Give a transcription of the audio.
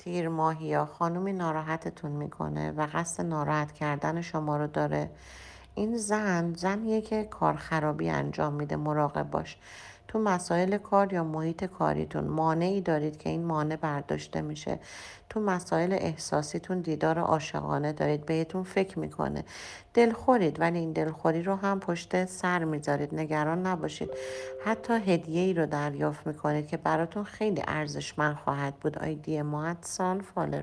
تیر ماهی خانومی ناراحتتون میکنه و قصد ناراحت کردن شما رو داره. این زنیه که کار خرابی انجام میده، مراقب باش. تو مسائل کار یا محیط کاریتون مانعی دارید که این مانع برداشته میشه. تو مسائل احساسیتون دیدار عاشقانه دارید، بهتون فکر میکنه. دلخورید ولی این دلخوری رو هم پشت سر میذارید، نگران نباشید. حتی هدیه‌ای رو دریافت میکنید که براتون خیلی ارزشمند خواهد بود. آیدی ما @فالر